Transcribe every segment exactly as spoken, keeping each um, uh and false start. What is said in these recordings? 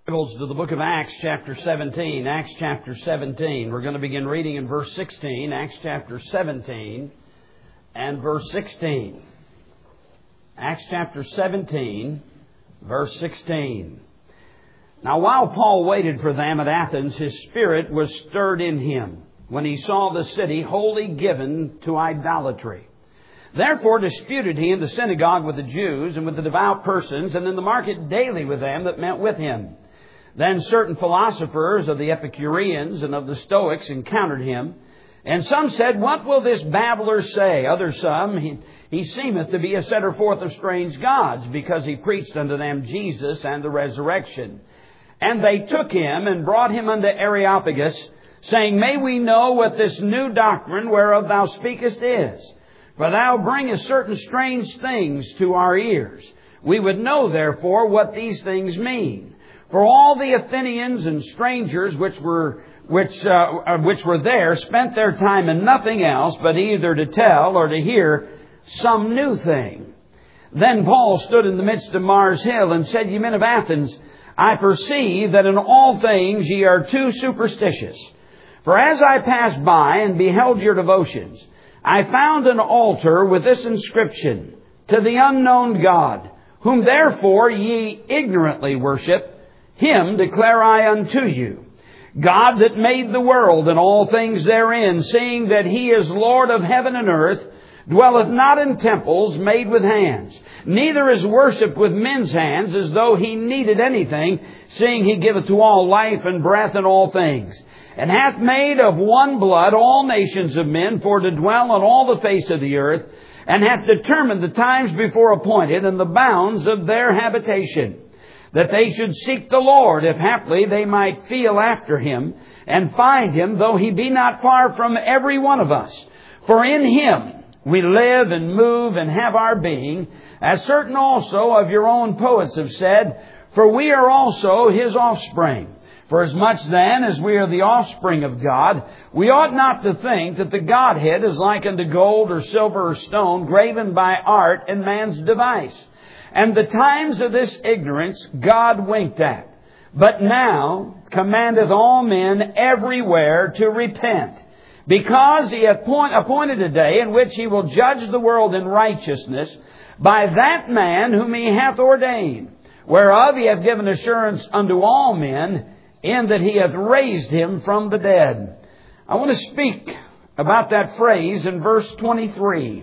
Bibles to the book of Acts chapter seventeen. Acts chapter seventeen. We're going to begin reading in verse sixteen. Acts chapter seventeen and verse sixteen. Acts chapter seventeen, verse sixteen. Now while Paul waited for them at Athens, his spirit was stirred in him when he saw the city wholly given to idolatry. Therefore disputed he in the synagogue with the Jews and with the devout persons, and in the market daily with them that met with him. Then certain philosophers of the Epicureans and of the Stoics encountered him. And some said, What will this babbler say? Others some, he, he seemeth to be a setter forth of strange gods, because he preached unto them Jesus and the resurrection. And they took him and brought him unto Areopagus, saying, May we know what this new doctrine whereof thou speakest is? For thou bringest certain strange things to our ears. We would know, therefore, what these things mean. For all the Athenians and strangers which were which uh, which were there spent their time in nothing else but either to tell or to hear some new thing. Then Paul stood in the midst of Mars Hill and said, Ye men of Athens, I perceive that in all things ye are too superstitious. For as I passed by and beheld your devotions, I found an altar with this inscription, To the unknown God, whom therefore ye ignorantly worship, Him declare I unto you. God that made the world and all things therein, seeing that He is Lord of heaven and earth, dwelleth not in temples made with hands, neither is worshipped with men's hands, as though He needed anything, seeing He giveth to all life and breath and all things, and hath made of one blood all nations of men for to dwell on all the face of the earth, and hath determined the times before appointed and the bounds of their habitation, that they should seek the Lord, if haply they might feel after Him, and find Him, though He be not far from every one of us. For in Him we live and move and have our being, as certain also of your own poets have said, For we are also His offspring. For as much then as we are the offspring of God, we ought not to think that the Godhead is like unto gold or silver or stone, graven by art and man's device. And the times of this ignorance God winked at, but now commandeth all men everywhere to repent, because He hath point, appointed a day in which He will judge the world in righteousness by that man whom He hath ordained, whereof He hath given assurance unto all men, in that He hath raised Him from the dead. I want to speak about that phrase in verse twenty-three,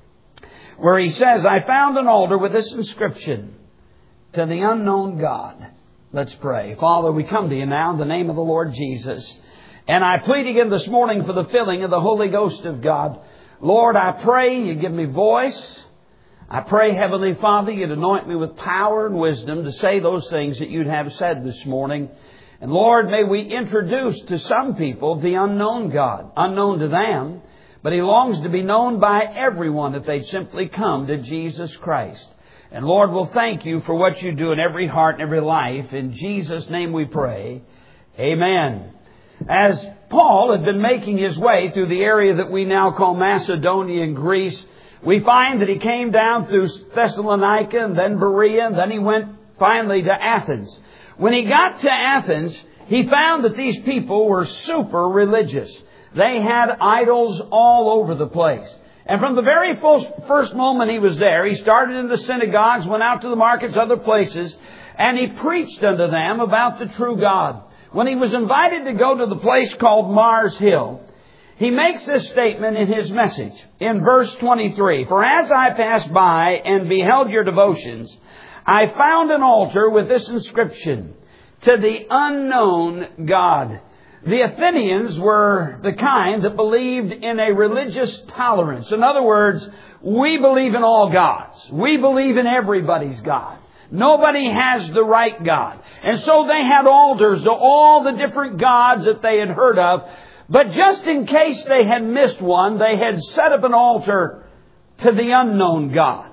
where he says, I found an altar with this inscription, To the unknown God. Let's pray. Father, we come to You now in the name of the Lord Jesus. And I plead again this morning for the filling of the Holy Ghost of God. Lord, I pray You give me voice. I pray, Heavenly Father, You'd anoint me with power and wisdom to say those things that You'd have said this morning. And Lord, may we introduce to some people the unknown God, unknown to them, but He longs to be known by everyone if they'd simply come to Jesus Christ. And Lord, we'll thank You for what You do in every heart and every life. In Jesus' name we pray. Amen. As Paul had been making his way through the area that we now call Macedonia and Greece, we find that he came down through Thessalonica and then Berea, and then he went finally to Athens. When he got to Athens, he found that these people were super religious. They had idols all over the place. And from the very first, first moment he was there, he started in the synagogues, went out to the markets, other places, and he preached unto them about the true God. When he was invited to go to the place called Mars Hill, he makes this statement in his message in verse twenty-three. For as I passed by and beheld your devotions, I found an altar with this inscription, To the unknown God. The Athenians were the kind that believed in a religious tolerance. In other words, we believe in all gods. We believe in everybody's God. Nobody has the right God. And so they had altars to all the different gods that they had heard of. But just in case they had missed one, they had set up an altar to the unknown God.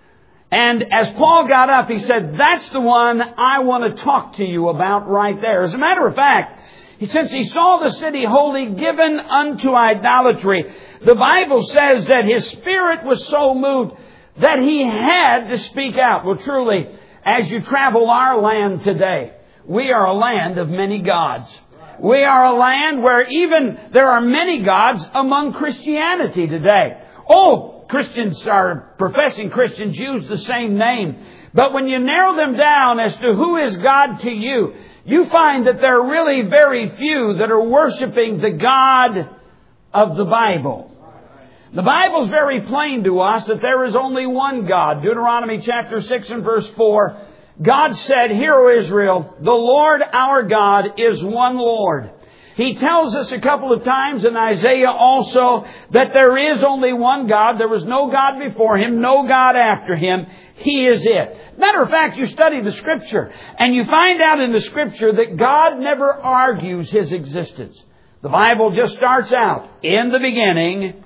And as Paul got up, he said, That's the one I want to talk to you about right there. As a matter of fact, since he saw the city wholly given unto idolatry, the Bible says that his spirit was so moved that he had to speak out. Well, truly, as you travel our land today, we are a land of many gods. We are a land where even there are many gods among Christianity today. Oh, Christians are, professing Christians use the same name. But when you narrow them down as to who is God to you, you find that there are really very few that are worshiping the God of the Bible. The Bible is very plain to us that there is only one God. Deuteronomy chapter six and verse four. God said, "Hear, O Israel, the Lord our God is one Lord." He tells us a couple of times in Isaiah also that there is only one God. There was no God before Him, no God after Him. He is it. Matter of fact, you study the Scripture and you find out in the Scripture that God never argues His existence. The Bible just starts out, in the beginning,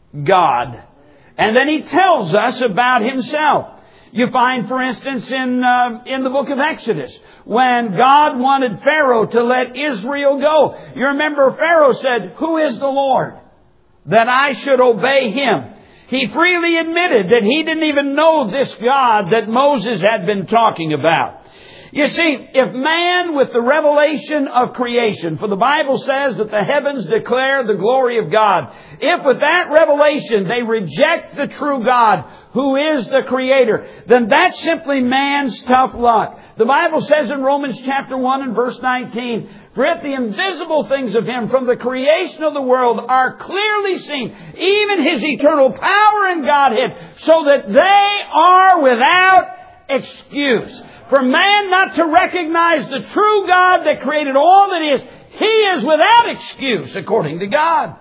God. And then He tells us about Himself. You find, for instance, in uh, in the book of Exodus, when God wanted Pharaoh to let Israel go. You remember Pharaoh said, "Who is the Lord that I should obey Him?" He freely admitted that he didn't even know this God that Moses had been talking about. You see, if man with the revelation of creation, for the Bible says that the heavens declare the glory of God, if with that revelation they reject the true God, who is the Creator, then that's simply man's tough luck. The Bible says in Romans chapter one and verse nineteen, "For if the invisible things of Him from the creation of the world are clearly seen, even His eternal power and Godhead, so that they are without excuse." For man not to recognize the true God that created all that is, he is without excuse according to God.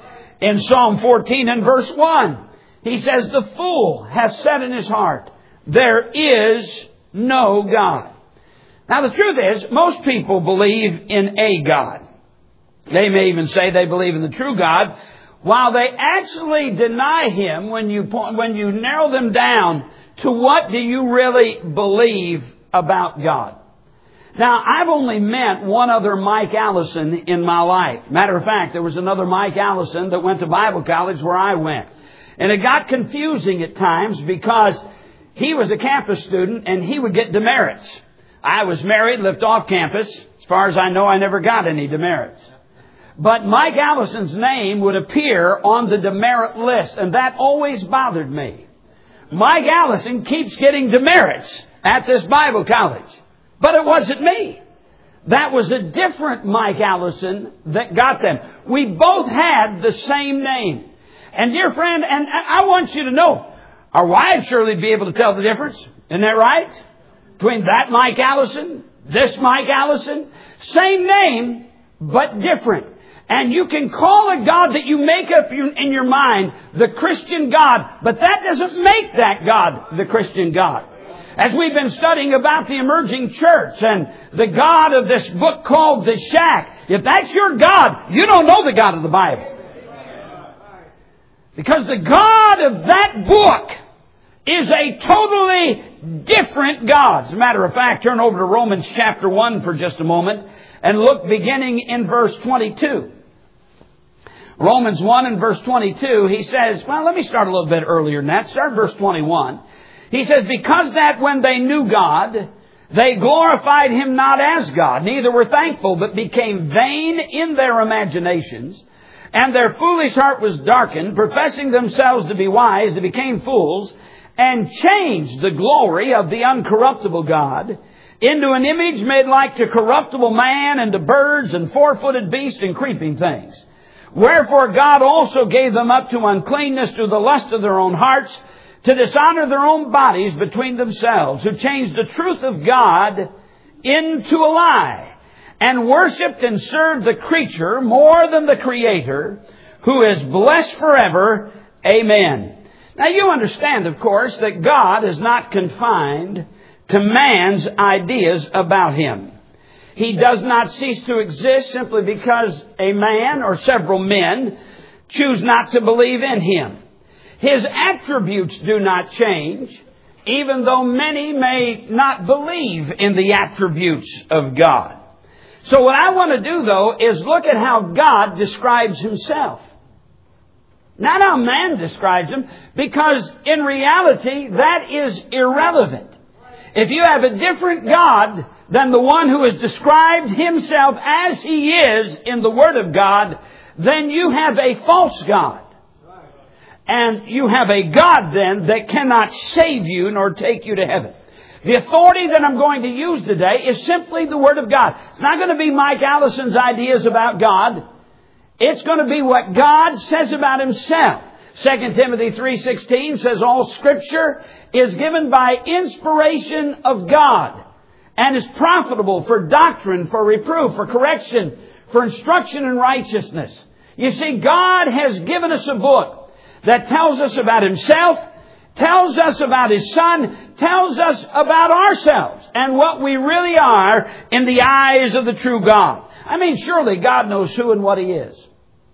In Psalm fourteen and verse one, he says, "The fool has said in his heart, there is no God." Now the truth is, most people believe in a God. They may even say they believe in the true God, while they actually deny Him when you, when you narrow them down to what do you really believe about God. Now, I've only met one other Mike Allison in my life. Matter of fact, there was another Mike Allison that went to Bible college where I went. And it got confusing at times because he was a campus student and he would get demerits. I was married, lived off campus. As far as I know, I never got any demerits. But Mike Allison's name would appear on the demerit list, and that always bothered me. Mike Allison keeps getting demerits at this Bible college. But it wasn't me. That was a different Mike Allison that got them. We both had the same name. And dear friend, and I want you to know, our wives surely be able to tell the difference. Isn't that right? Between that Mike Allison, this Mike Allison, same name, but different. And you can call a God that you make up in your mind the Christian God, but that doesn't make that God the Christian God. As we've been studying about the emerging church and the God of this book called The Shack, if that's your God, you don't know the God of the Bible. Because the God of that book is a totally different God. As a matter of fact, turn over to Romans chapter one for just a moment and look beginning in verse twenty-two. Romans one and verse twenty-two, he says, well, let me start a little bit earlier than that. Start verse twenty-one. He says, "Because that when they knew God, they glorified Him not as God, neither were thankful, but became vain in their imaginations. And their foolish heart was darkened, professing themselves to be wise, they became fools, and changed the glory of the uncorruptible God into an image made like to corruptible man, and to birds, and four-footed beasts, and creeping things. Wherefore God also gave them up to uncleanness through the lust of their own hearts, to dishonor their own bodies between themselves, who changed the truth of God into a lie, and worshipped and served the creature more than the Creator, who is blessed forever. Amen." Now you understand, of course, that God is not confined to man's ideas about Him. He does not cease to exist simply because a man or several men choose not to believe in Him. His attributes do not change, even though many may not believe in the attributes of God. So what I want to do, though, is look at how God describes Himself. Not how man describes Him, because in reality, that is irrelevant. If you have a different God than the one who has described Himself as He is in the Word of God, then you have a false God. And you have a God then that cannot save you nor take you to heaven. The authority that I'm going to use today is simply the Word of God. It's not going to be Mike Allison's ideas about God. It's going to be what God says about Himself. Second Timothy three sixteen says all Scripture is given by inspiration of God and is profitable for doctrine, for reproof, for correction, for instruction in righteousness. You see, God has given us a book that tells us about Himself, tells us about His Son, tells us about ourselves and what we really are in the eyes of the true God. I mean, surely God knows who and what He is.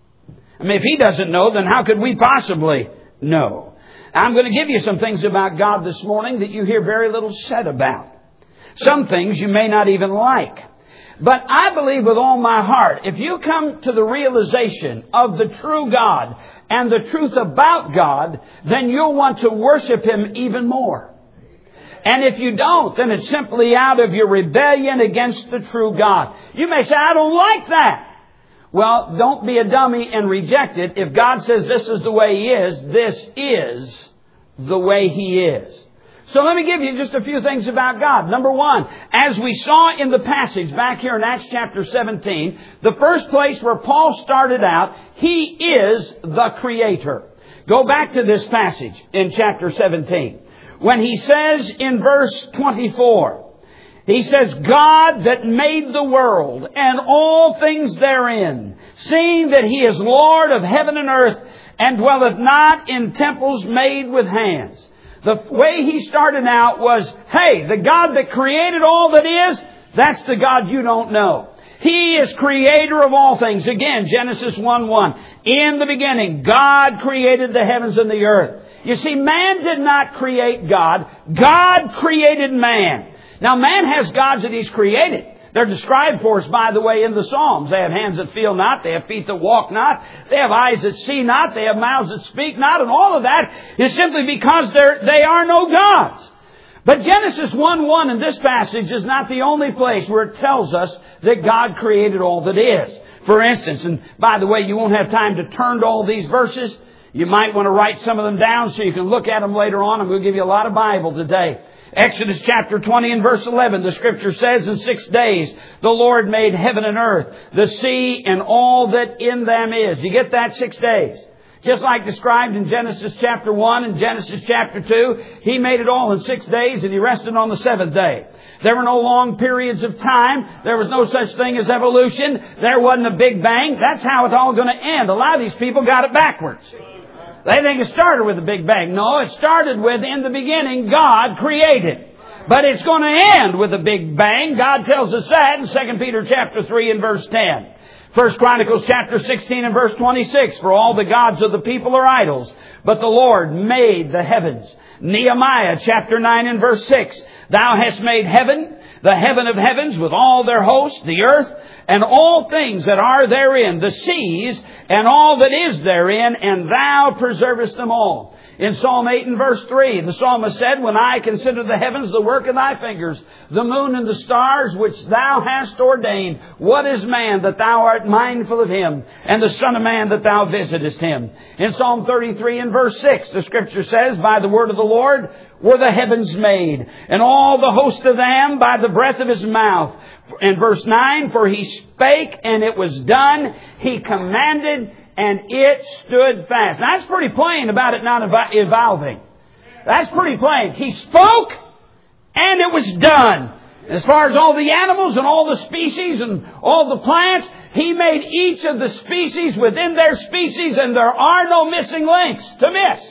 I mean, if He doesn't know, then how could we possibly know? I'm going to give you some things about God this morning that you hear very little said about. Some things you may not even like. But I believe with all my heart, if you come to the realization of the true God and the truth about God, then you'll want to worship Him even more. And if you don't, then it's simply out of your rebellion against the true God. You may say, I don't like that. Well, don't be a dummy and reject it. If God says this is the way He is, this is the way He is. So let me give you just a few things about God. Number one, as we saw in the passage back here in Acts chapter seventeen, the first place where Paul started out, He is the Creator. Go back to this passage in chapter seventeen. When he says in verse twenty-four, he says, God that made the world and all things therein, seeing that He is Lord of heaven and earth, and dwelleth not in temples made with hands. The way he started out was, hey, the God that created all that is, that's the God you don't know. He is creator of all things. Again, Genesis one one. In the beginning, God created the heavens and the earth. You see, man did not create God. God created man. Now, man has gods that he's created. They're described for us, by the way, in the Psalms. They have hands that feel not. They have feet that walk not. They have eyes that see not. They have mouths that speak not. And all of that is simply because they're, they are no gods. But Genesis one one in this passage is not the only place where it tells us that God created all that is. For instance, and by the way, you won't have time to turn to all these verses. You might want to write some of them down so you can look at them later on. I'm going to give you a lot of Bible today. Exodus chapter twenty and verse eleven, the Scripture says, in six days the Lord made heaven and earth, the sea and all that in them is. You get that? Six days. Just like described in Genesis chapter one and Genesis chapter two, He made it all in six days and He rested on the seventh day. There were no long periods of time. There was no such thing as evolution. There wasn't a Big Bang. That's how it's all going to end. A lot of these people got it backwards. They think it started with a Big Bang. No, it started with, in the beginning, God created. But it's going to end with a Big Bang. God tells us that in Second Peter chapter three and verse ten. First Chronicles chapter sixteen and verse twenty-six. For all the gods of the people are idols, but the Lord made the heavens. Nehemiah chapter nine and verse six. Thou hast made heaven, the heaven of heavens, with all their host, the earth, and all things that are therein, the seas, and all that is therein, and thou preservest them all. In Psalm eight and verse three, the psalmist said, when I consider the heavens, the work of thy fingers, the moon and the stars which thou hast ordained, what is man that thou art mindful of him, and the son of man that thou visitest him? In Psalm thirty-three and verse six, the Scripture says, by the word of the Lord were the heavens made, and all the host of them by the breath of His mouth. In verse nine, for He spake, and it was done. He commanded, and it stood fast. Now, that's pretty plain about it not evolving. That's pretty plain. He spoke, and it was done. As far as all the animals and all the species and all the plants, He made each of the species within their species, and there are no missing links to miss.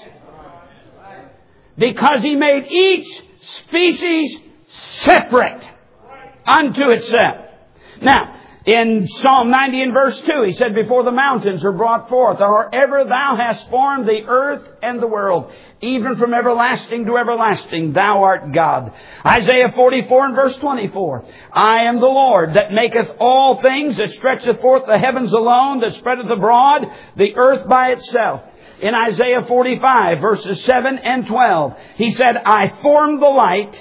Because He made each species separate unto itself. Now, in Psalm ninety and verse two, he said, before the mountains are brought forth, or ever thou hast formed the earth and the world, even from everlasting to everlasting, thou art God. Isaiah forty-four and verse twenty-four, I am the Lord that maketh all things, that stretcheth forth the heavens alone, that spreadeth abroad the earth by itself. In Isaiah forty-five, verses seven and twelve, he said, I formed the light,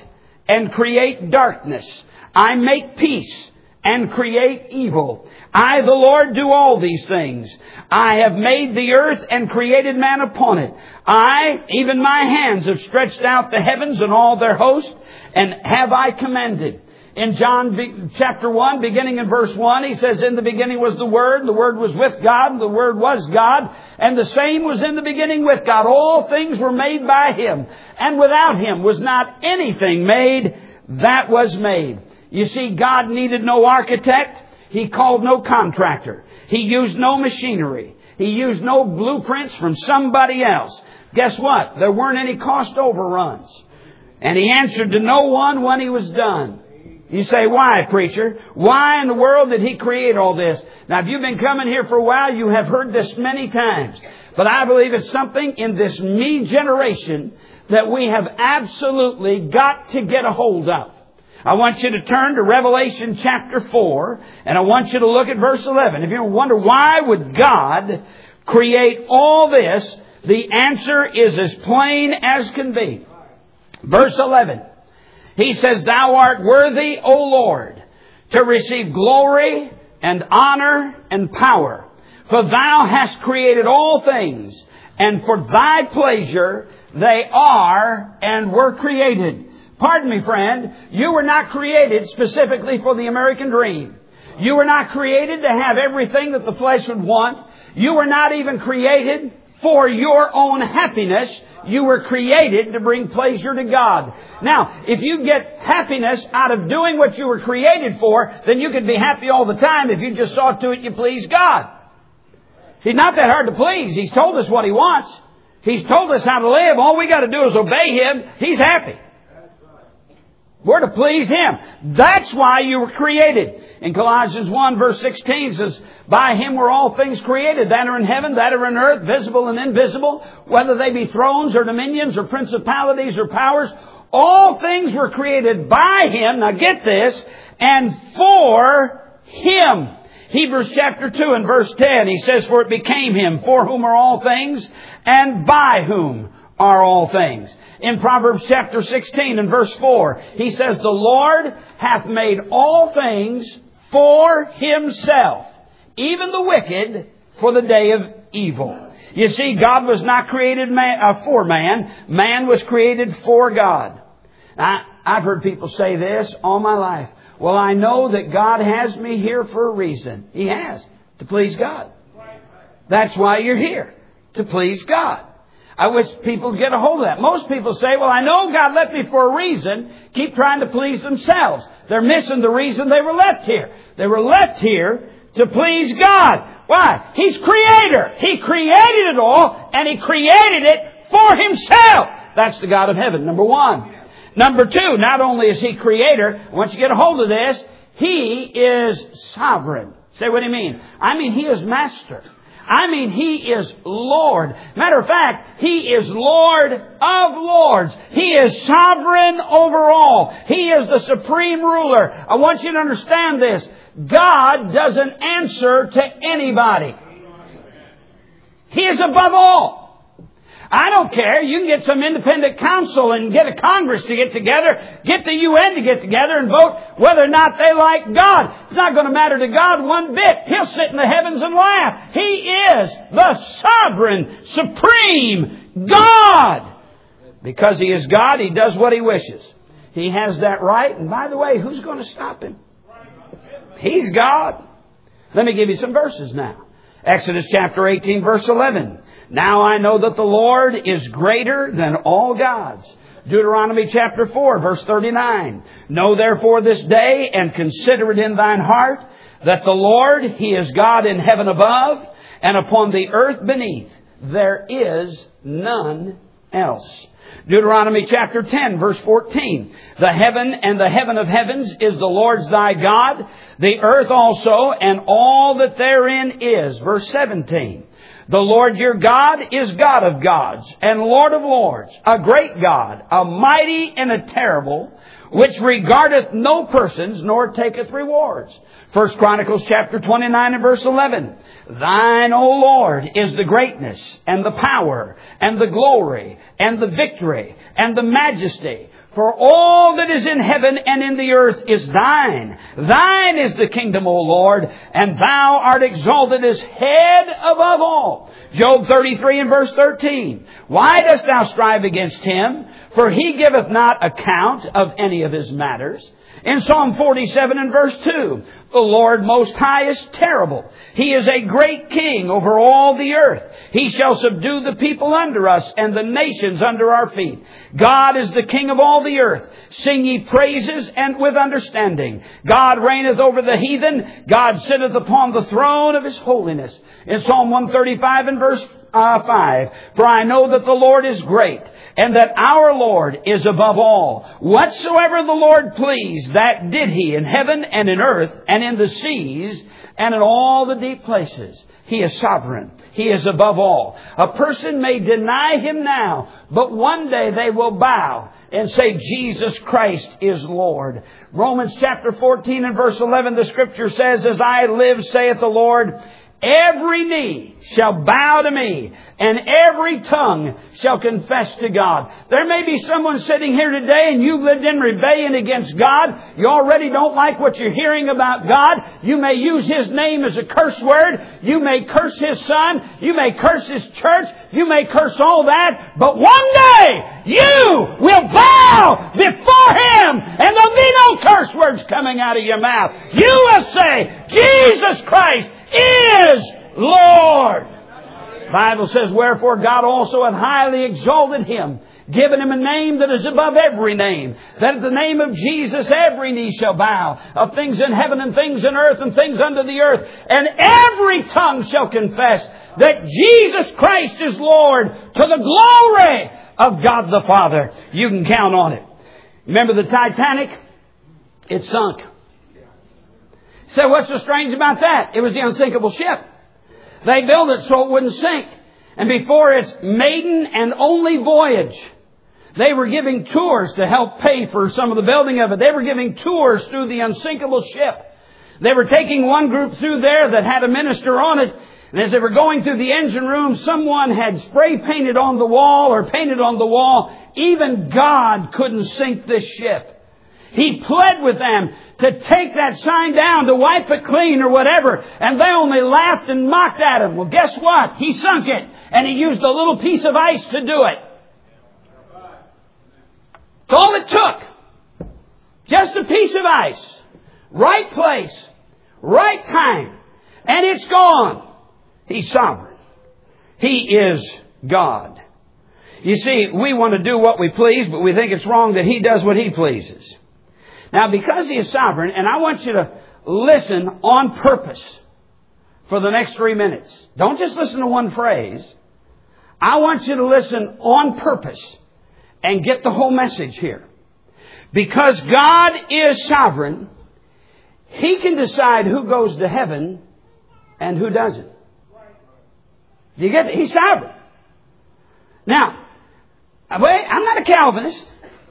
and create darkness. I make peace and create evil. I, the Lord, do all these things. I have made the earth and created man upon it. I, even my hands, have stretched out the heavens and all their host, and have I commanded. In John chapter one, beginning in verse one, he says, in the beginning was the Word, the Word was with God, and the Word was God, and the same was in the beginning with God. All things were made by Him, and without Him was not anything made that was made. You see, God needed no architect. He called no contractor. He used no machinery. He used no blueprints from somebody else. Guess what? There weren't any cost overruns. And He answered to no one when He was done. You say, why, preacher? Why in the world did He create all this? Now, if you've been coming here for a while, you have heard this many times. But I believe it's something in this me generation that we have absolutely got to get a hold of. I want you to turn to Revelation chapter four, and I want you to look at verse eleven. If you wonder why would God create all this, the answer is as plain as can be. Verse eleven. He says, Thou art worthy, O Lord, to receive glory and honor and power. For Thou hast created all things, and for Thy pleasure they are and were created. Pardon me, friend, you were not created specifically for the American dream. You were not created to have everything that the flesh would want. You were not even created for your own happiness. You were created to bring pleasure to God. Now, if you get happiness out of doing what you were created for, then you could be happy all the time if you just saw to it you please God. He's not that hard to please. He's told us what He wants. He's told us how to live. All we got to do is obey Him. He's happy. We're to please Him. That's why you were created. In Colossians one verse sixteen says, By Him were all things created, that are in heaven, that are in earth, visible and invisible, whether they be thrones or dominions or principalities or powers. All things were created by Him, now get this, and for Him. Hebrews chapter two and verse ten, he says, For it became Him, for whom are all things, and by whom are all things. In Proverbs chapter sixteen and verse four, he says, The Lord hath made all things for Himself, even the wicked for the day of evil. You see, God was not created man, uh, for man. Man was created for God. I, I've heard people say this all my life. Well, I know that God has me here for a reason. He has, to please God. That's why you're here, to please God. I wish people get a hold of that. Most people say, well, I know God left me for a reason. Keep trying to please themselves. They're missing the reason they were left here. They were left here to please God. Why? He's Creator. He created it all, and He created it for Himself. That's the God of heaven, number one. Number two, not only is He Creator, once you get a hold of this, He is sovereign. Say, what do you mean? I mean, He is Master. I mean, He is Lord. Matter of fact, He is Lord of Lords. He is sovereign over all. He is the supreme ruler. I want you to understand this. God doesn't answer to anybody. He is above all. I don't care. You can get some independent council and get a Congress to get together, get the U N to get together and vote whether or not they like God. It's not going to matter to God one bit. He'll sit in the heavens and laugh. He is the sovereign, supreme God. Because He is God, He does what He wishes. He has that right. And by the way, who's going to stop Him? He's God. Let me give you some verses now. Exodus chapter eighteen, verse eleven. Now I know that the Lord is greater than all gods. Deuteronomy chapter four, verse thirty-nine. Know therefore this day and consider it in thine heart that the Lord, He is God in heaven above and upon the earth beneath. There is none else. Deuteronomy chapter ten, verse fourteen. The heaven and the heaven of heavens is the Lord's thy God, the earth also, and all that therein is. Verse seventeen. The Lord your God is God of gods and Lord of lords, a great God, a mighty and a terrible, which regardeth no persons, nor taketh rewards. First Chronicles chapter twenty-nine and verse eleven. Thine, O Lord, is the greatness and the power and the glory and the victory and the majesty. For all that is in heaven and in the earth is thine. Thine is the kingdom, O Lord, and thou art exalted as head above all. Job thirty-three and verse thirteen. Why dost thou strive against him? For he giveth not account of any of his matters. In Psalm forty-seven and verse two, the Lord Most High is terrible. He is a great king over all the earth. He shall subdue the people under us and the nations under our feet. God is the king of all the earth. Sing ye praises and with understanding. God reigneth over the heathen. God sitteth upon the throne of his holiness. In Psalm one thirty-five and verse uh, five, for I know that the Lord is great, and that our Lord is above all. Whatsoever the Lord pleased, that did he in heaven and in earth and in the seas and in all the deep places. He is sovereign. He is above all. A person may deny him now, but one day they will bow and say, Jesus Christ is Lord. Romans chapter fourteen and verse eleven, the Scripture says, as I live, saith the Lord, every knee shall bow to me, and every tongue shall confess to God. There may be someone sitting here today and you've lived in rebellion against God. You already don't like what you're hearing about God. You may use His name as a curse word. You may curse His Son. You may curse His church. You may curse all that. But one day you will bow before Him, and there'll be no curse words coming out of your mouth. You will say, Jesus Christ is Lord. The Bible says, wherefore God also hath highly exalted Him, given Him a name that is above every name, that at the name of Jesus every knee shall bow, of things in heaven and things in earth and things under the earth, and every tongue shall confess that Jesus Christ is Lord, to the glory of God the Father. You can count on it. Remember the Titanic? It sunk. So what's so strange about that? It was the unsinkable ship. They built it so it wouldn't sink. And before its maiden and only voyage, they were giving tours to help pay for some of the building of it. They were giving tours through the unsinkable ship. They were taking one group through there that had a minister on it. And as they were going through the engine room, someone had spray painted on the wall or painted on the wall, even God couldn't sink this ship. He pled with them to take that sign down, to wipe it clean or whatever. And they only laughed and mocked at him. Well, guess what? He sunk it. And he used a little piece of ice to do it. That's all it took. Just a piece of ice. Right place. Right time. And it's gone. He's sovereign. He is God. You see, we want to do what we please, but we think it's wrong that He does what He pleases. Now, because He is sovereign, and I want you to listen on purpose for the next three minutes. Don't just listen to one phrase. I want you to listen on purpose and get the whole message here. Because God is sovereign, He can decide who goes to heaven and who doesn't. Do you get it? He's sovereign. Now, wait, I'm not a Calvinist.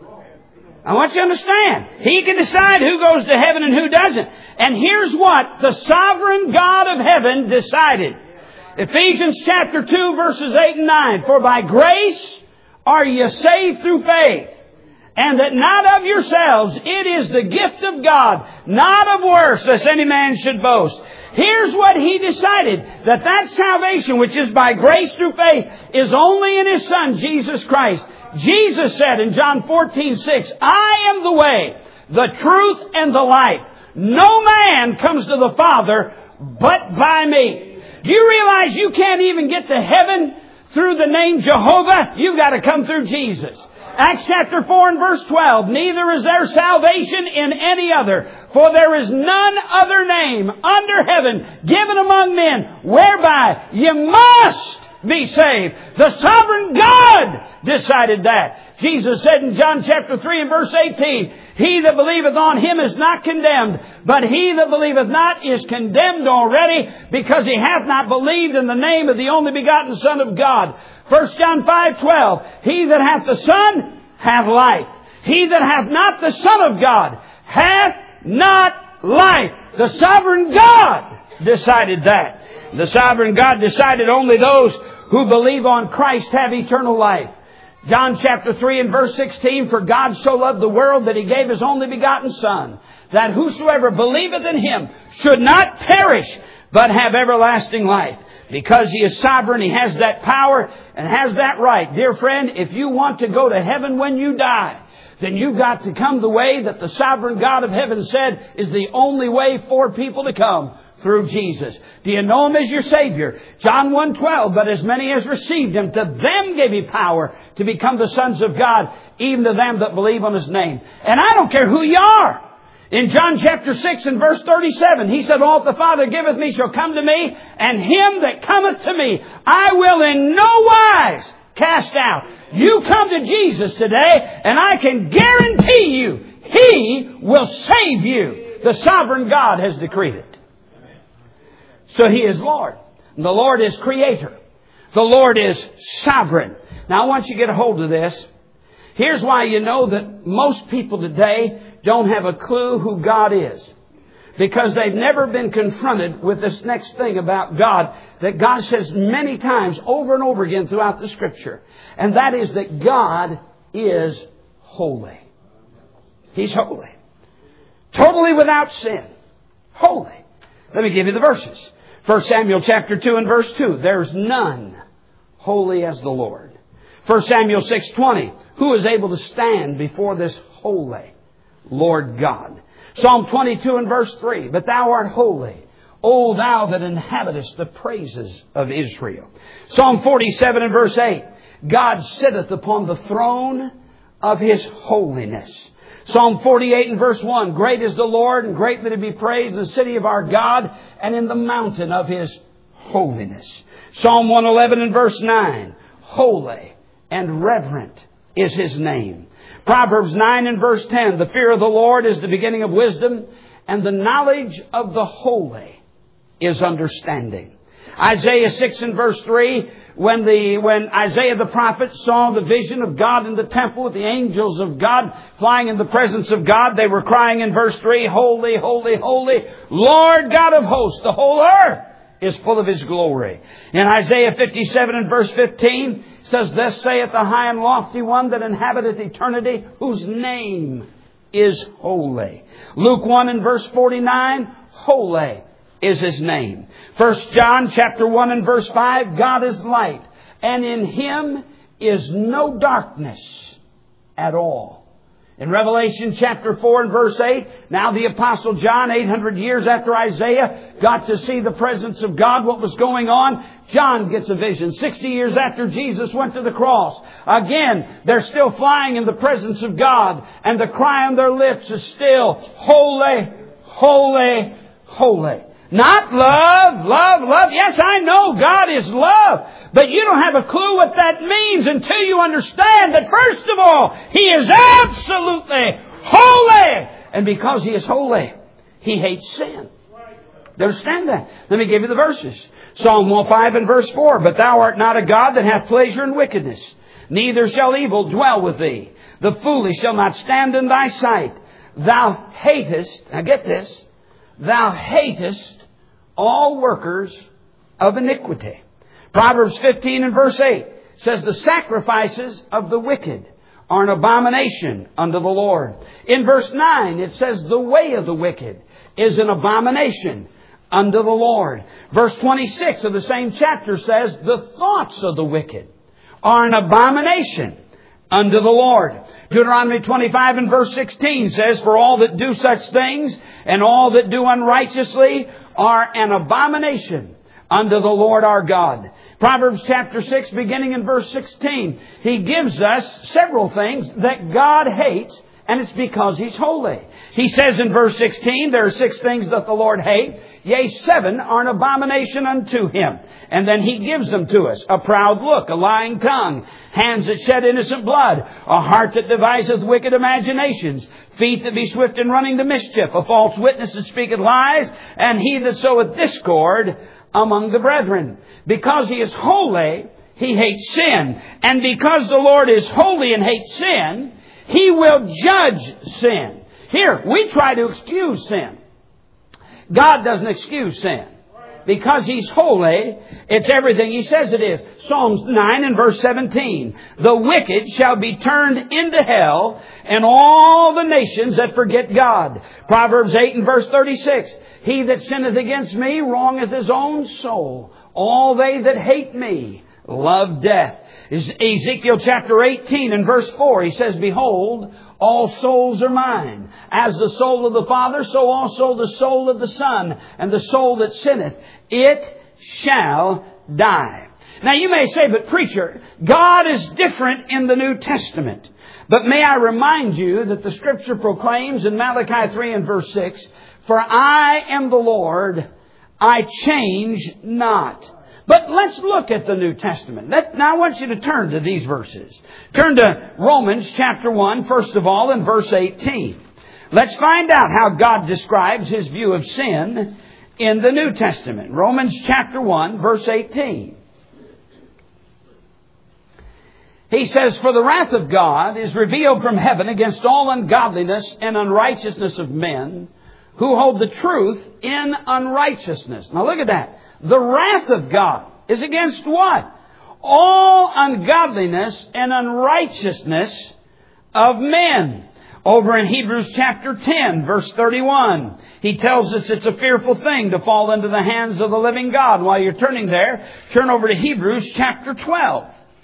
I want you to understand. He can decide who goes to heaven and who doesn't. And here's what the sovereign God of heaven decided. Ephesians chapter two verses eight and nine. For by grace are ye saved through faith. And that not of yourselves. It is the gift of God. Not of works, lest any man should boast. Here's what He decided. That that salvation which is by grace through faith is only in His Son, Jesus Christ. Jesus said in John fourteen six, I am the way, the truth, and the life. No man comes to the Father but by me. Do you realize you can't even get to heaven through the name Jehovah? You've got to come through Jesus. Acts chapter four and verse twelve, neither is there salvation in any other, for there is none other name under heaven given among men whereby you must be saved. The sovereign God decided that. Jesus said in John chapter three and verse eighteen, he that believeth on Him is not condemned, but he that believeth not is condemned already, because he hath not believed in the name of the only begotten Son of God. First John five twelve, he that hath the Son hath life. He that hath not the Son of God hath not life. The sovereign God decided that. The sovereign God decided only those who believe on Christ have eternal life. John chapter three and verse sixteen, for God so loved the world that He gave His only begotten Son, that whosoever believeth in Him should not perish, but have everlasting life. Because He is sovereign, He has that power and has that right. Dear friend, if you want to go to heaven when you die, then you've got to come the way that the sovereign God of heaven said is the only way for people to come, through Jesus. Do you know Him as your Savior? John one twelve, but as many as received Him, to them gave He power to become the sons of God, even to them that believe on His name. And I don't care who you are. In John chapter six and verse thirty-seven, He said, all that the Father giveth me shall come to me, and him that cometh to me I will in no wise cast out. You come to Jesus today, and I can guarantee you, He will save you. The sovereign God has decreed it. So He is Lord. The Lord is Creator. The Lord is sovereign. Now I want you to get a hold of this. Here's why you know that most people today don't have a clue who God is. Because they've never been confronted with this next thing about God that God says many times over and over again throughout the Scripture. And that is that God is holy. He's holy. Totally without sin. Holy. Let me give you the verses. First Samuel chapter two and verse two. There's none holy as the Lord. First Samuel six twenty. Who is able to stand before this holy Lord God? Psalm twenty-two and verse three. But thou art holy, O thou that inhabitest the praises of Israel. Psalm forty-seven and verse eight. God sitteth upon the throne of His holiness. Psalm forty-eight and verse one. Great is the Lord, and greatly to be praised in the city of our God, and in the mountain of His holiness. Psalm one eleven and verse nine. Holy and reverent is His name. Proverbs nine and verse ten. The fear of the Lord is the beginning of wisdom, and the knowledge of the holy is understanding. Isaiah six and verse three. When the when Isaiah the prophet saw the vision of God in the temple with the angels of God flying in the presence of God, they were crying in verse three, Holy, holy, holy, Lord God of hosts, the whole earth is full of His glory. In Isaiah fifty-seven and verse fifteen, it says, Thus saith the high and lofty one that inhabiteth eternity, whose name is holy. Luke one and verse forty-nine, holy is His name. First John chapter one and verse five, God is light, and in Him is no darkness at all. In Revelation chapter four and verse eight, now the Apostle John, eight hundred years after Isaiah, got to see the presence of God, what was going on. John gets a vision. sixty years after Jesus went to the cross. Again, they're still flying in the presence of God, and the cry on their lips is still, Holy, holy, holy. Not love, love, love. Yes, I know God is love. But you don't have a clue what that means until you understand that, first of all, He is absolutely holy. And because He is holy, He hates sin. You understand that? Let me give you the verses. Psalm one oh five and verse four. But thou art not a God that hath pleasure in wickedness, neither shall evil dwell with thee. The foolish shall not stand in thy sight. Thou hatest, now get this, thou hatest all workers of iniquity. Proverbs fifteen and verse eight says, The sacrifices of the wicked are an abomination unto the Lord. In verse nine it says, The way of the wicked is an abomination unto the Lord. Verse twenty-six of the same chapter says, The thoughts of the wicked are an abomination unto the Lord. Deuteronomy twenty-five and verse sixteen says, For all that do such things, and all that do unrighteously, are an abomination unto the Lord our God. Proverbs chapter six, beginning in verse sixteen, He gives us several things that God hates, and it's because He's holy. He says in verse sixteen, there are six things that the Lord hates. Yea, seven are an abomination unto Him. And then He gives them to us. A proud look, a lying tongue, hands that shed innocent blood, a heart that deviseth wicked imaginations, feet that be swift in running to mischief, a false witness that speaketh lies, and he that soweth discord among the brethren. Because He is holy, He hates sin. And because the Lord is holy and hates sin, He will judge sin. Here, we try to excuse sin. God doesn't excuse sin. because He's holy, it's everything He says it is. Psalms nine and verse seventeen. The wicked shall be turned into hell, and all the nations that forget God. Proverbs eight and verse thirty-six. He that sinneth against me wrongeth his own soul. All they that hate me love death. Ezekiel chapter eighteen and verse four, he says, Behold, all souls are mine. As the soul of the Father, so also the soul of the Son, and the soul that sinneth, it shall die. Now you may say, but preacher, God is different in the New Testament. But may I remind you that the Scripture proclaims in Malachi three and verse six, For I am the Lord, I change not. But let's look at the New Testament. Let, now I want you to turn to these verses. Turn to Romans chapter one, first of all, in verse eighteen. Let's find out how God describes His view of sin in the New Testament. Romans chapter one, verse eighteen. He says, For the wrath of God is revealed from heaven against all ungodliness and unrighteousness of men, who hold the truth in unrighteousness. Now look at that. The wrath of God is against what? All ungodliness and unrighteousness of men. Over in Hebrews chapter ten, verse thirty-one, he tells us it's a fearful thing to fall into the hands of the living God. While you're turning there, turn over to Hebrews chapter twelve.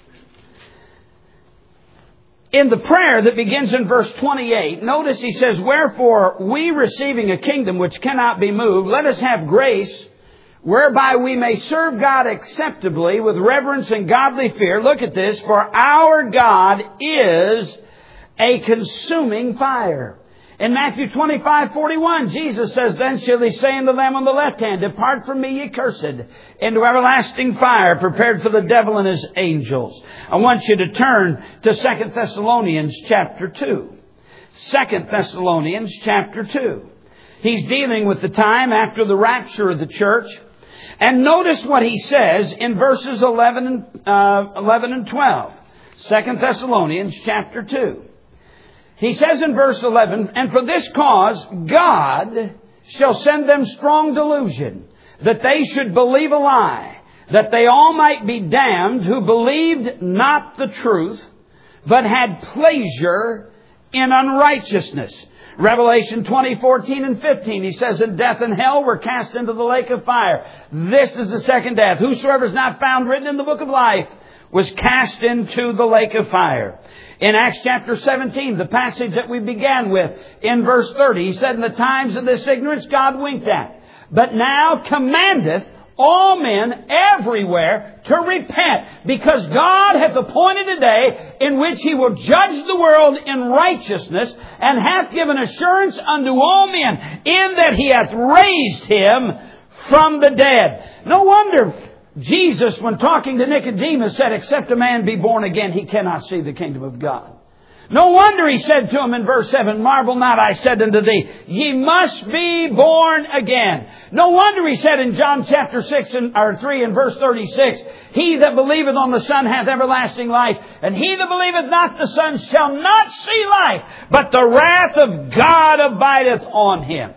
In the prayer that begins in verse twenty-eight, notice he says, Wherefore, we receiving a kingdom which cannot be moved, let us have grace whereby we may serve God acceptably with reverence and godly fear. Look at this. For our God is a consuming fire. In Matthew twenty-five forty-one, Jesus says, Then shall He say unto them on the left hand, Depart from me, ye cursed, into everlasting fire, prepared for the devil and his angels. I want you to turn to Second Thessalonians chapter two. Second Thessalonians chapter two. He's dealing with the time after the rapture of the church. And notice what he says in verses eleven and, uh, eleven and twelve. Second Thessalonians chapter two. He says in verse eleven, And for this cause God shall send them strong delusion, that they should believe a lie, that they all might be damned who believed not the truth, but had pleasure in unrighteousness. Revelation twenty, fourteen and fifteen, he says, And death and hell were cast into the lake of fire. This is the second death. Whosoever is not found written in the book of life was cast into the lake of fire. In Acts chapter seventeen, the passage that we began with, in verse thirty, he said, In the times of this ignorance God winked at, but now commandeth all men everywhere to repent, because God hath appointed a day in which He will judge the world in righteousness, and hath given assurance unto all men, in that He hath raised Him from the dead. No wonder Jesus, when talking to Nicodemus, said, Except a man be born again, he cannot see the kingdom of God. No wonder He said to him in verse seven, Marvel not, I said unto thee, ye must be born again. No wonder He said in John chapter six and, or three and verse thirty-six, He that believeth on the Son hath everlasting life, and he that believeth not the Son shall not see life, but the wrath of God abideth on him.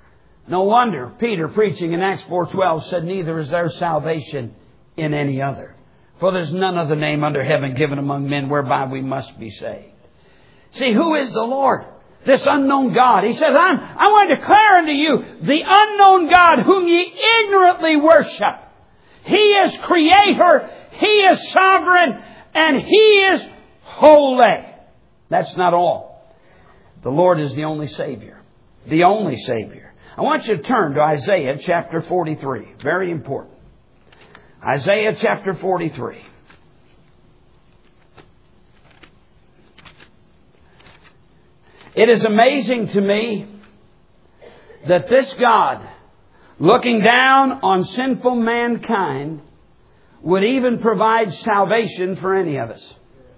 No wonder Peter, preaching in Acts four twelve, said, Neither is there salvation in any other, for there's none other name under heaven given among men whereby we must be saved. See, who is the Lord? This unknown God. He says, I'm, I want to declare unto you the unknown God whom ye ignorantly worship. He is Creator, He is sovereign, and He is holy. That's not all. The Lord is the only Savior. The only Savior. I want you to turn to Isaiah chapter forty-three. Very important. Isaiah chapter forty-three. It is amazing to me that this God, looking down on sinful mankind, would even provide salvation for any of us.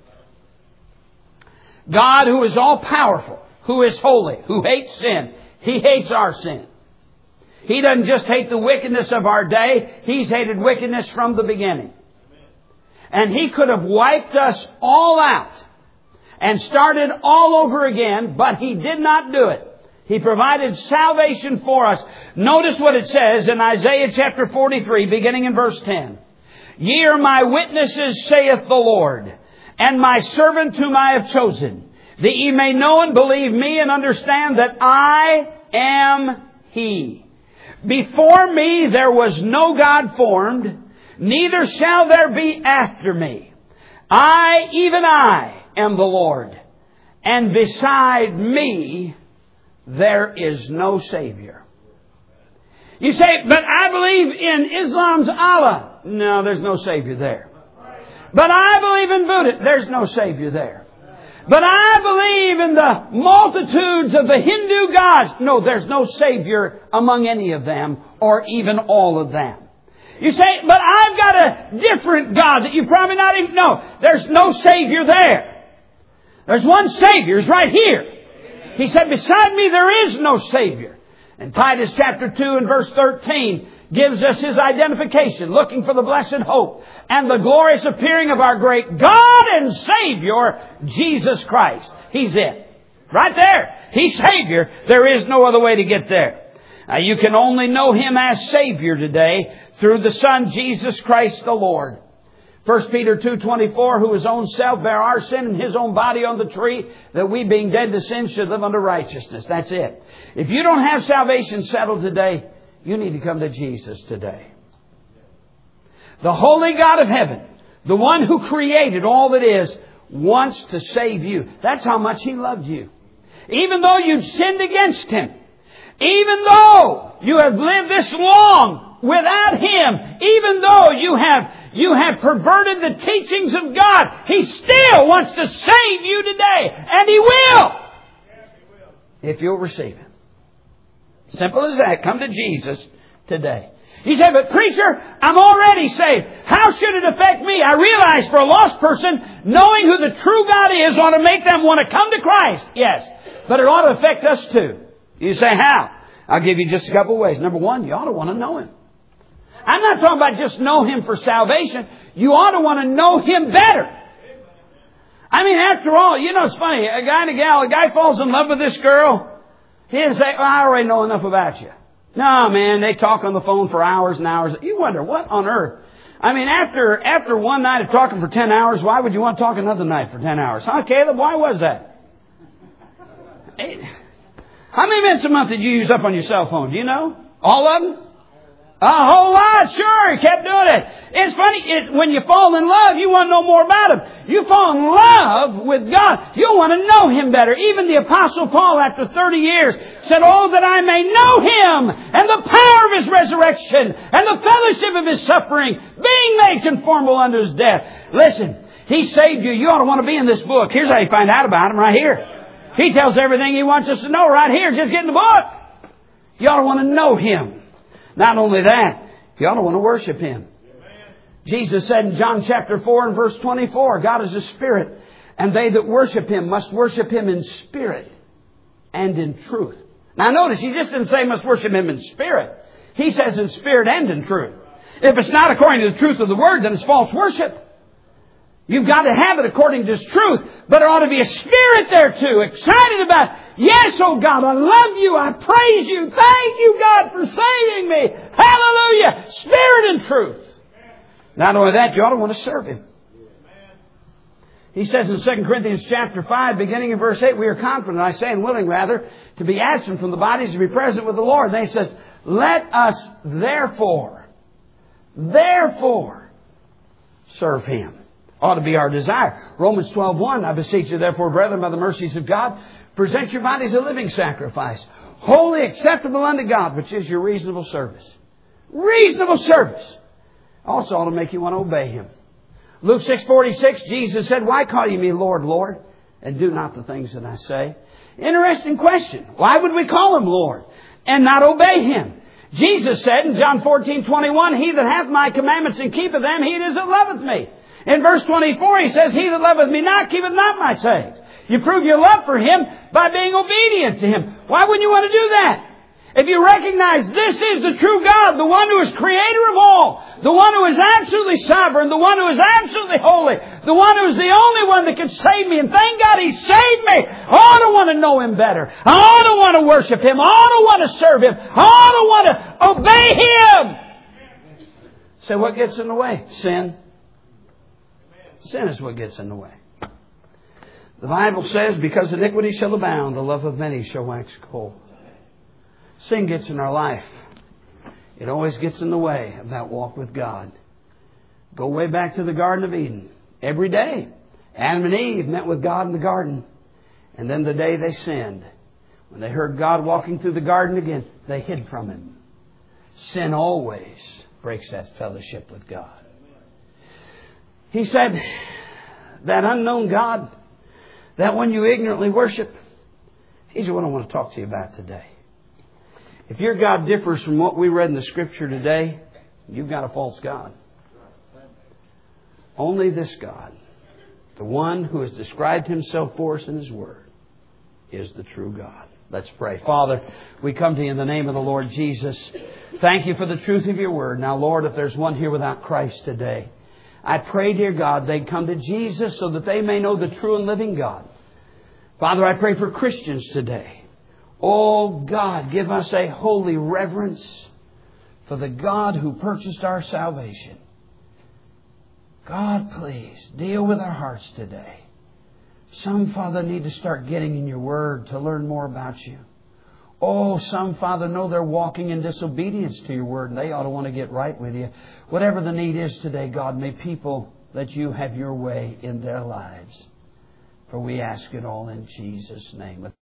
God, who is all powerful, who is holy, who hates sin. He hates our sin. He doesn't just hate the wickedness of our day. He's hated wickedness from the beginning. And He could have wiped us all out and started all over again, but He did not do it. He provided salvation for us. Notice what it says in Isaiah chapter forty-three, beginning in verse ten. Ye are my witnesses, saith the Lord, and my servant whom I have chosen, that ye may know and believe me and understand that I am He. Before me there was no God formed, neither shall there be after me. I, even I, am the Lord, and beside me there is no Savior. You say, but I believe in Islam's Allah. No, there's no Savior there. But I believe in Buddha. There's no Savior there. But I believe in the multitudes of the Hindu gods. No, there's no Savior among any of them, or even all of them. You say, but I've got a different God that you probably not even know. There's no Savior there. There's one Savior. It's right here. He said, beside me there is no Savior. And Titus chapter two and verse thirteen gives us His identification, looking for the blessed hope and the glorious appearing of our great God and Savior, Jesus Christ. He's it. Right there. He's Savior. There is no other way to get there. Now, you can only know Him as Savior today through the Son, Jesus Christ the Lord. First Peter two twenty-four, who His own self bare our sin in His own body on the tree, that we being dead to sin should live unto righteousness. That's it. If you don't have salvation settled today, you need to come to Jesus today. The holy God of heaven, the one who created all that is, wants to save you. That's how much He loved you. Even though you've sinned against Him, even though you have lived this long without Him, even though you have you have perverted the teachings of God, He still wants to save you today. And He will. If you'll receive Him. Simple as that. Come to Jesus today. You say, but preacher, I'm already saved. How should it affect me? I realize for a lost person, knowing who the true God is ought to make them want to come to Christ. Yes. But it ought to affect us too. You say, how? I'll give you just a couple of ways. Number one, you ought to want to know Him. I'm not talking about just know Him for salvation. You ought to want to know Him better. I mean, after all, you know, it's funny. A guy and a gal, a guy falls in love with this girl. He doesn't say, well, I already know enough about you. No, man, they talk on the phone for hours and hours. You wonder, what on earth? I mean, after after one night of talking for ten hours, why would you want to talk another night for ten hours? Huh, Caleb? Why was that? How many minutes a month did you use up on your cell phone? Do you know? All of them? A whole lot, sure. He kept doing it. It's funny, it, when you fall in love, you want to know more about Him. You fall in love with God, you want to know Him better. Even the Apostle Paul, after thirty years, said, oh, that I may know Him and the power of His resurrection and the fellowship of His suffering, being made conformable unto His death. Listen, He saved you. You ought to want to be in this book. Here's how you find out about Him right here. He tells everything He wants us to know right here. Just get in the book. You ought to want to know Him. Not only that, you ought to want to worship Him. Jesus said in John chapter four and verse twenty-four, God is a spirit, and they that worship Him must worship Him in spirit and in truth. Now notice, He just didn't say must worship Him in spirit. He says in spirit and in truth. If it's not according to the truth of the Word, then it's false worship. You've got to have it according to His truth. But there ought to be a spirit there too. Excited about, yes, oh God, I love You. I praise You. Thank You, God, for saving me. Hallelujah. Spirit and truth. Not only that, you ought to want to serve Him. He says in Second Corinthians chapter five, beginning in verse eight, we are confident, I say, and willing rather, to be absent from the bodies, to be present with the Lord. And he says, let us therefore, therefore, serve Him. Ought to be our desire. Romans twelve one, I beseech you therefore, brethren, by the mercies of God, present your bodies a living sacrifice, wholly acceptable unto God, which is your reasonable service. Reasonable service. Also ought to make you want to obey Him. Luke six forty-six, Jesus said, why call you me Lord, Lord, and do not the things that I say? Interesting question. Why would we call Him Lord and not obey Him? Jesus said in John fourteen twenty-one, he that hath my commandments and keepeth them, he it is that loveth me. In verse twenty-four, He says, he that loveth me not, keepeth not my sayings. You prove your love for Him by being obedient to Him. Why wouldn't you want to do that? If you recognize this is the true God, the one who is creator of all, the one who is absolutely sovereign, the one who is absolutely holy, the one who is the only one that can save me, and thank God He saved me. I ought to want to know Him better. I ought to want to worship Him. I ought to want to serve Him. I ought to want to obey Him. So what gets in the way? Sin. Sin is what gets in the way. The Bible says, because iniquity shall abound, the love of many shall wax cold. Sin gets in our life. It always gets in the way of that walk with God. Go way back to the Garden of Eden. Every day, Adam and Eve met with God in the garden. And then the day they sinned, when they heard God walking through the garden again, they hid from Him. Sin always breaks that fellowship with God. He said, that unknown God, that one you ignorantly worship, He's what I want to talk to you about today. If your God differs from what we read in the Scripture today, you've got a false God. Only this God, the one who has described Himself for us in His Word, is the true God. Let's pray. Father, we come to You in the name of the Lord Jesus. Thank You for the truth of Your Word. Now, Lord, if there's one here without Christ today, I pray, dear God, they'd come to Jesus so that they may know the true and living God. Father, I pray for Christians today. Oh God, give us a holy reverence for the God who purchased our salvation. God, please deal with our hearts today. Some, Father, need to start getting in Your Word to learn more about You. Oh, some, Father, know they're walking in disobedience to Your Word and they ought to want to get right with You. Whatever the need is today, God, may people let You have Your way in their lives. For we ask it all in Jesus' name.